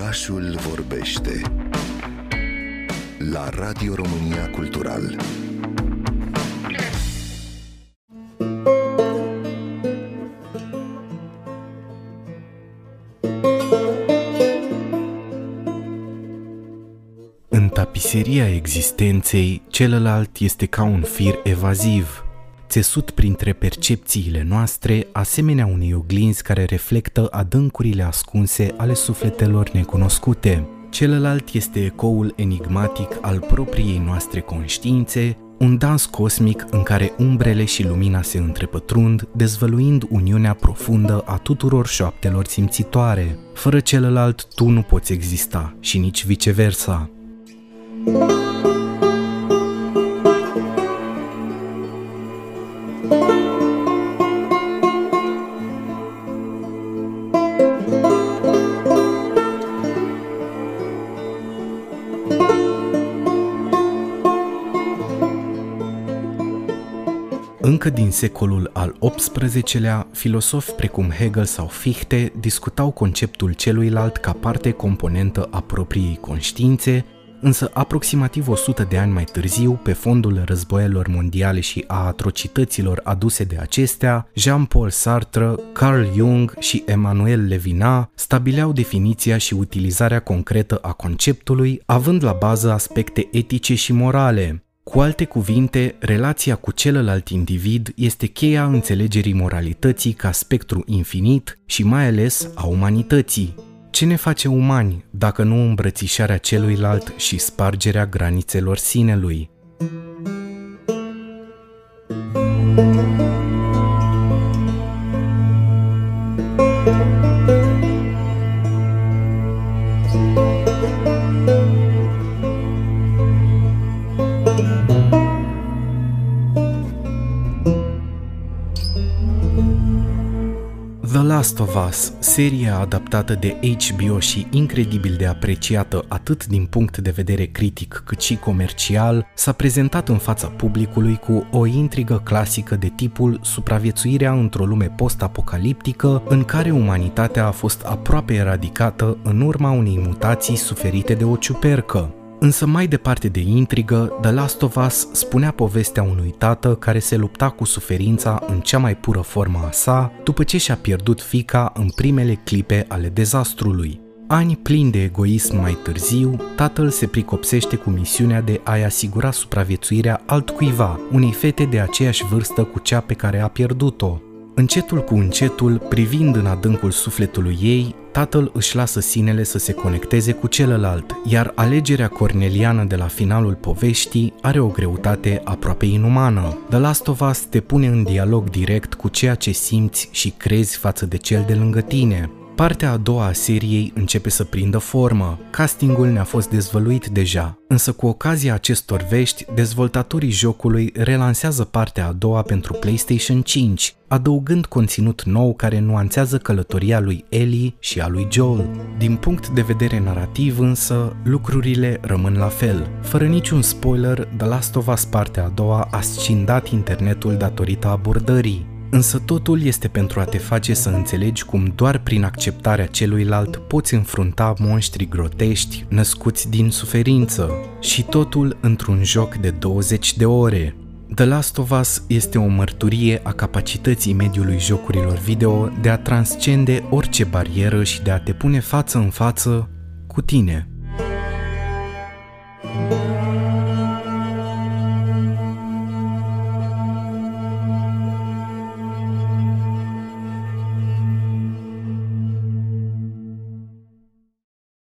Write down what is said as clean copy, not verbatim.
Orașul vorbește la Radio România Cultural. În tapiseria existenței, celălalt este ca un fir evaziv, țesut printre percepțiile noastre, asemenea unei oglinzi care reflectă adâncurile ascunse ale sufletelor necunoscute. Celălalt este ecoul enigmatic al propriei noastre conștiințe, un dans cosmic în care umbrele și lumina se întrepătrund, dezvăluind uniunea profundă a tuturor șoaptelor simțitoare. Fără celălalt tu nu poți exista și nici viceversa. Încă din secolul al XVIII-lea, filosofi precum Hegel sau Fichte discutau conceptul celuilalt ca parte componentă a propriei conștiințe, însă aproximativ 100 de ani mai târziu, pe fondul războaielor mondiale și a atrocităților aduse de acestea, Jean-Paul Sartre, Carl Jung și Emmanuel Levinas stabileau definiția și utilizarea concretă a conceptului, având la bază aspecte etice și morale. Cu alte cuvinte, relația cu celălalt individ este cheia înțelegerii moralității ca spectru infinit și mai ales a umanității. Ce ne face umani dacă nu îmbrățișarea celuilalt și spargerea granițelor sinelui? The Last of Us, seria adaptată de HBO și incredibil de apreciată atât din punct de vedere critic cât și comercial, s-a prezentat în fața publicului cu o intrigă clasică de tipul supraviețuirea într-o lume post-apocaliptică în care umanitatea a fost aproape eradicată în urma unei mutații suferite de o ciupercă. Însă mai departe de intrigă, The Last of Us spunea povestea unui tată care se lupta cu suferința în cea mai pură formă a sa, după ce și-a pierdut fiica în primele clipe ale dezastrului. Ani plini de egoism mai târziu, tatăl se pricopsește cu misiunea de a-i asigura supraviețuirea altcuiva, unei fete de aceeași vârstă cu cea pe care a pierdut-o. Încetul cu încetul, privind în adâncul sufletului ei, tatăl își lasă sinele să se conecteze cu celălalt, iar alegerea corneliană de la finalul poveștii are o greutate aproape inumană. The Last of Us te pune în dialog direct cu ceea ce simți și crezi față de cel de lângă tine. Partea a doua a seriei începe să prindă formă. Castingul ne-a fost dezvăluit deja, însă cu ocazia acestor vești, dezvoltatorii jocului relansează partea a doua pentru PlayStation 5, adăugând conținut nou care nuanțează călătoria lui Ellie și a lui Joel. Din punct de vedere narrativ însă, lucrurile rămân la fel. Fără niciun spoiler, The Last of Us partea a doua a scindat internetul datorită abordării. Însă totul este pentru a te face să înțelegi cum doar prin acceptarea celuilalt poți înfrunta monștri grotești născuți din suferință. Și totul într-un joc de 20 de ore. The Last of Us este o mărturie a capacității mediului jocurilor video de a transcende orice barieră și de a te pune față în față cu tine.